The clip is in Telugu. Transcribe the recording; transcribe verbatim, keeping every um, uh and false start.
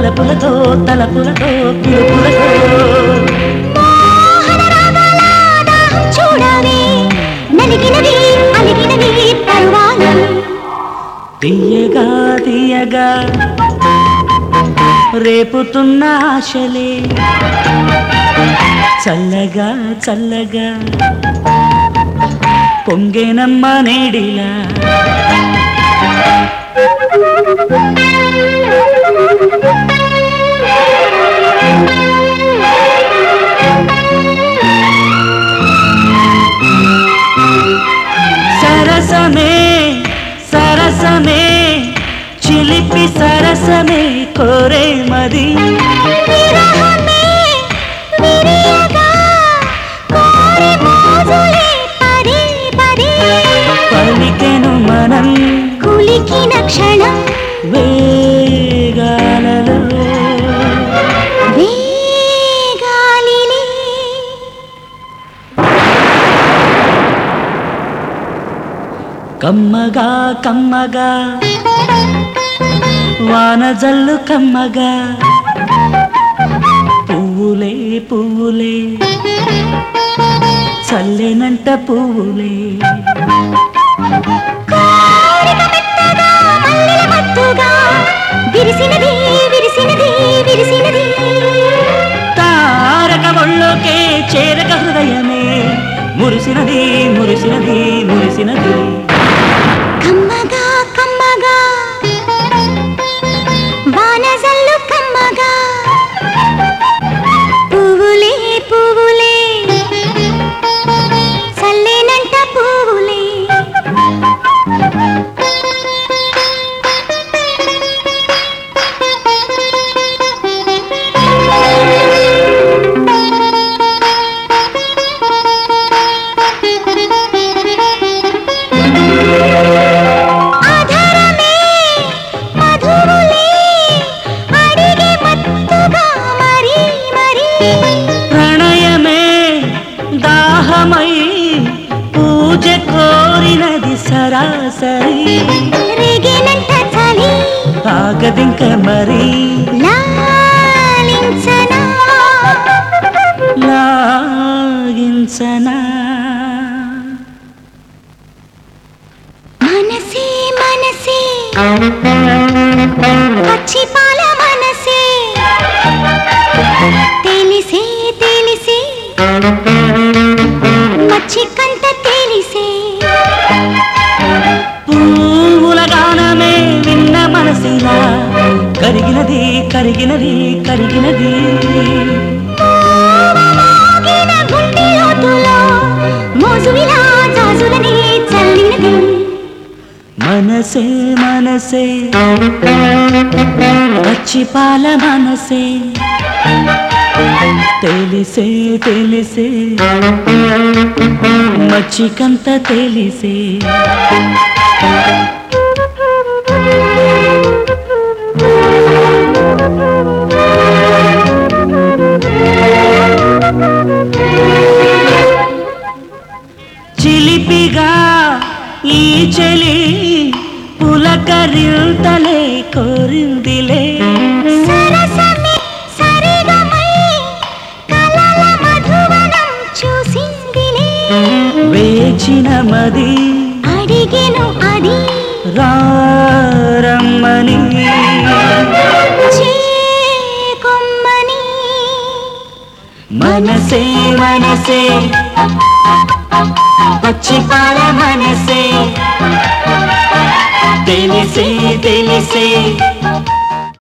వలపులతో తలపులతో పిలుపులతో మోహన రాగాల దాహం చూడాలి నలిగినవి అలిగినవి పరువాలు తీయగా తీయగా రేపుతున్న ఆశలే చల్లగా చల్లగా పొంగేనమ్మ నేడిలా సరసమే సరసమే చిలిపి సరసమే కోరే మది విరహమే విరియగా కోరి మోజులే పదే పదే పలికెను మనం కులికిన క్షణం వేగాలలో వేగాలిలే కమ్మగా కమ్మగా వానజల్లు కమ్మగా పువ్వులే పువ్వులే చల్లెనంట పువ్వులే కోరిక మెత్తగా మల్లెల మత్తుగా విరిసినది విరిసినది విరిసినది తారక ఒళ్ళోకే చేరక హృదయమే మురిసినది మురిసినది మురిసినది కమ్మగా కమ్మగా వానజల్లు కమ్మగా పువ్వులే పువ్వులే చల్లేనంట పువ్వులే ఆధారమే మధువులే అడిగే మత్తుగా మరి మరి ప్రణయమే దాహమై పూజ కోరినది సరాసరి రేగేనంట చలి ఆగదింక మరి లాలించనా లాగించనా మనసే మనసే పచ్చి పాల మనసే తెలిసే తెలిసే మచ్చి కంట తెలిసే పువ్వుల గానమే విన్న మనసిలా కరిగినది కరిగినది కరిగినది మోగిన గుండె లోతులో మోజువిలా జాజులని చల్లినది మనసే మనసే పచ్చి పాల మనసే తెలిసే తెలిసే మచ్చికంత తెలిసే చిలిపిగా ఈ చెలి పులకరింతలే కోరిందిలే సరసమే సరిగమై కలల మధువనం చూసిందిలే వేచిన మది అడిగెను అది రారమ్మని చేకొమ్మని మనసే మనసే పచ్చి పాల మనసే తెలిసే తెలిసే